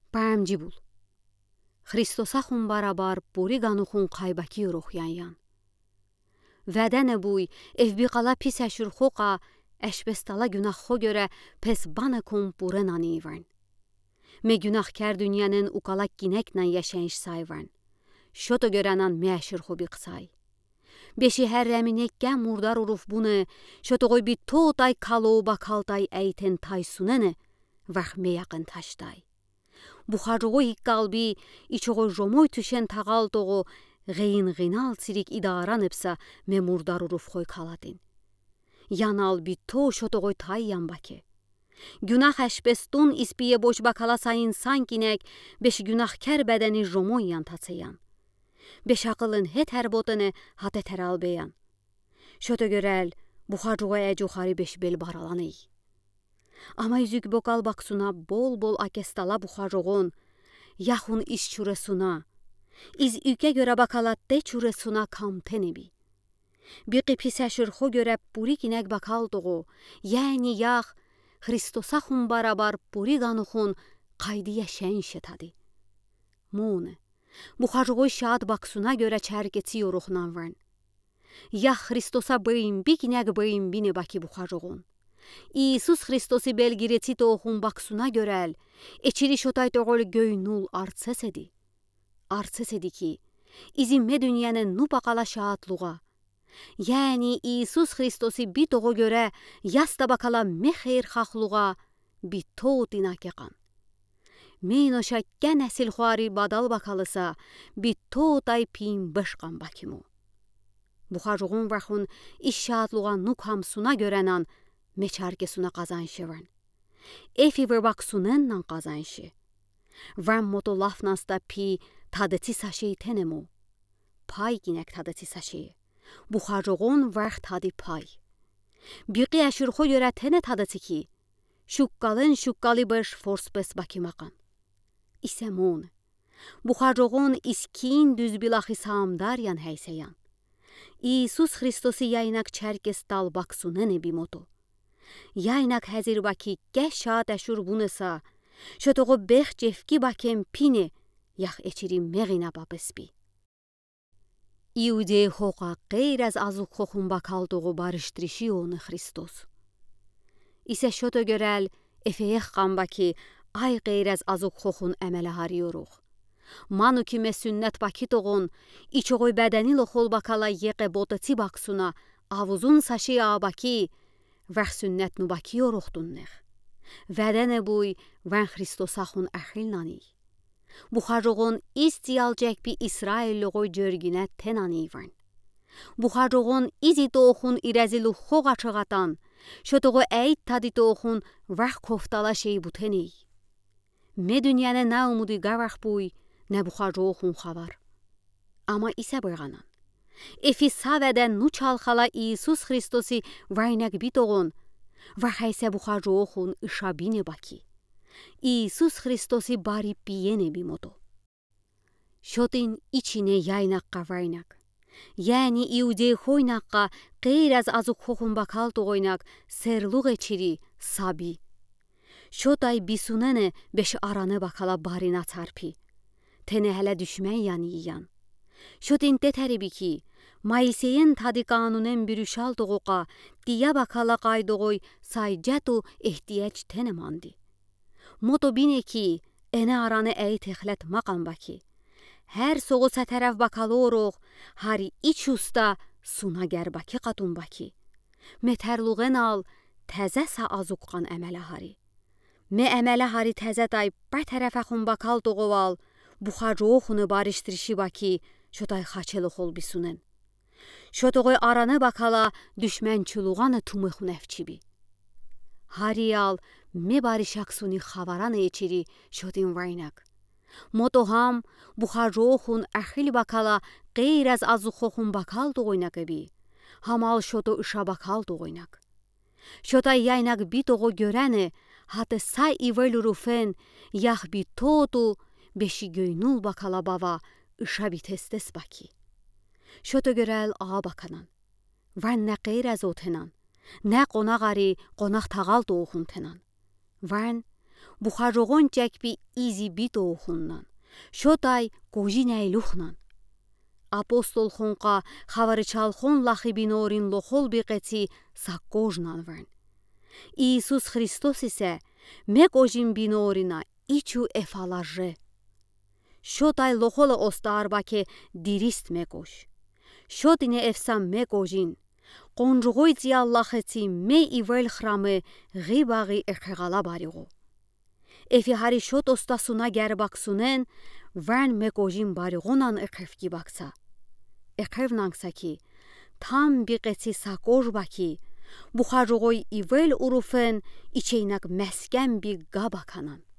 Бәмжі бұл. Христоса хун барабар бури ганухун қайбаки урухян. Vədənə buy, evbi qala pis əşür xoqa, əşbestala günah xo görə pes bana kum buren anıyvan. Me günahkar dünyanın uqalak ginəklə yaşayış sayvan. Şoto görənan me əşir xo biqsay. Beşi hərrəminek gəm murdar uruf bunu, şoto qoy bir toğday kalo bakalday əyten taysunene, vax me yaqın taşday. Buxarroğu qalbi, içoğu jomoy tüşen tağal doğu, Ғейін ғинал цирик идаran епса ме мурдар уруф хой каладин. Янал битто шото гой тайян баке. Günah əşbestun ispiye boş bakalasa insan kinek, beş günahkar bədəni jomoyan taçayan. Beş aqılın het hər botını hat etər albeyan. Şoto görəl, buxarroğa əcuxari beş bel baralan ey. Ama yüzük bokal baksuna bol akestala buxarroğun, yaxun iş çuresuna, İz ülke göre bakalatte çuresuna kamtenebi. Bir qipis əşirxo göre buri kinek bakal doğu, yani yax, Hristosa xun barabar buri ganuxun qaydiye şen şetadi. Mune, buxarroğu şad baksuna göre çərgeci yoruxnan van. Yax Hristosa bıyımbi kinek bıyımbine baki buxarroğun. İsus Hristosi belgireti toğun baksuna görel, eçiri şotay toğul göynul artses edi. Artses edi ki, izimme dünyanın nu bakala şahatluğa. Yani İsus Hristosi bir toğu göre yasta bakala me xeyr xaxluğa bir toğu dinakeqan. Meynoşa gən əsil xuari badal bakalısa bir toğu day piyim başqan bakimu. Buxarroğun vaxun iş şahatluğa nu kamsuna görenan me çarkesuna qazanşı van. Efi ver baksunennan qazanşı. Van moto lafnasta pi tadeti saşeyi tenemu. Pay ginek tadeti saşeyi. Buxarroğun vaxt tadı pay. Biqi əşirxo görə tene tadeti ki, şuqqalı baş forspes bakimaqan. İsemon. Buxarroğun iskin düz bilaxi saamdaryan heyseyan. İsus Hristosi yaynak çərkes dal baksunene bimoto. Yaynak həzir baki gəş şad əşur bunesa, şotoğu bex cefki bakem pine, yax eçiri meğina babesbi. İude xoqa qeyr az azuk xoxun bakaldığı barıştırışı onu Hristos. İse şoto görel, efeyex qambaki, ay qeyr az azuk xoxun əmələ harıyoruq. Manu kime sünnet baki toğun, içoğuy bədəni loxol bakala yeqe botati baksuna, avuzun saşı abaki, vax sünnet nu baki yoruqdun nex. Vədənə buy, van Hristosa xun əxil nani. Buxarroğun istiyalcək bir İsrailloğu cörgünə tenanıyvan. Buxarroğun izi doğun irəzilu xoğa çığatan, şotoğu əyid tadı doğun vax koftala şey bu teney. Me dünyanə nə umudi qavax buy, nə buxarroğun xavar. Ama isə bırğanan. Efi savədən nu çalxala İsus Hristosi vaynaq bitoğun, vaxaysə buxarroğun ışabine baki. İsus Hristosi bari piyene bimoto. Şotin içine yaynaqqa vaynaq. Yani İude xoynaqqa qeyr az azuk xoxun bakal toğoynaq serluq eçiri sabi. Şotay bisunene beş aranı bakala barina tarpi. Tene hələ düşmən yanıyan. Şotin tetəribi ki, Maiseyin tadı qanunen bürüşal toğuqa, diya bakala qaydoğoy saycatu ehtiyac tenemandi. Moto bine ki, ene aranı əyi texlət maqan baki. Hər soğu sətərəv bakalı oruq, hari iç usta suna gər baki qatun baki. Metərluğen al, təzə sa azuqqan əmələ hari. Me əmələ hari təzə day bə tərəfəxun bakal doğuval, buxarroğunu barıştırışı baki, şotay xaçelu xol bisunen. Şotoğuy aranı bakala, düşmən çuluğanı tumıxun əfçibi. Hari al, me barışaksuni xavaran eçiri şotin vaynaq. Motoham buxarroğun əxil bakala qeyr az azuxoxun bakal doğoynaq ebi. Hamal şoto ışa bakal doğoynaq. Şotay yaynaq bitoğu görəni, hatı say ivelurufen, yax bi toğdu, beşi göynul bakala bava, ışa bi testes baki. Şoto görəl ağa bakanan. Van nə qeyr az otenan. Nə qonaq ari, qonaq tağal doğun tenan. Van, Бухажогон чакпи изи битоухуннан. Шотай кожинайлухнан. Апостол хонқа хаваричалхон лахи бинорин лохол биқети саккожнан варн. Иисус Христос исе мекожин бинорина ичу эфалаже. Шотай лохол остаарбаке дирист мекош. Шотине эфсам мекожин. Қонжуғойти Аллахети ме ивел храме ғибағи эхեղала бариғу. Эфи хари шот остасуна гербаксунен варн мекожин бариғунан эхевки бакса. Эхевнангса ки там биқети сакож баки бухажуғой ивел уруфен ичейнак мәскен би габаканан.